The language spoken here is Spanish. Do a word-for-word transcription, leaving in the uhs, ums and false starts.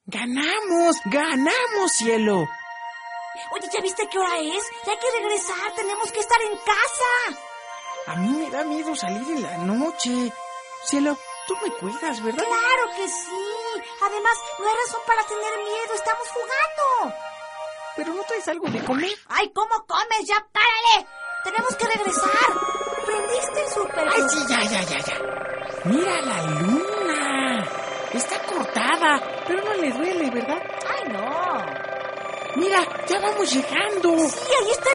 ¡Ganamos! ¡Ganamos, cielo! Oye, ¿ya viste qué hora es? Ya hay que regresar, tenemos que estar en casa. A mí me da miedo salir en la noche. Cielo, tú me cuidas, ¿verdad? Claro que sí. Además, no hay razón para tener miedo, estamos jugando. ¿Pero no traes algo de comer? ¡Ay, cómo comes! ¡Ya párale! Tenemos que regresar. ¿Prendiste el súper? ¡Ay, sí, ya, ya, ya, ya! ¡Mira la luna! Está cortada, pero no le duele, ¿verdad? ¡Ay, no! ¡Mira, ya vamos llegando! Sí, ahí está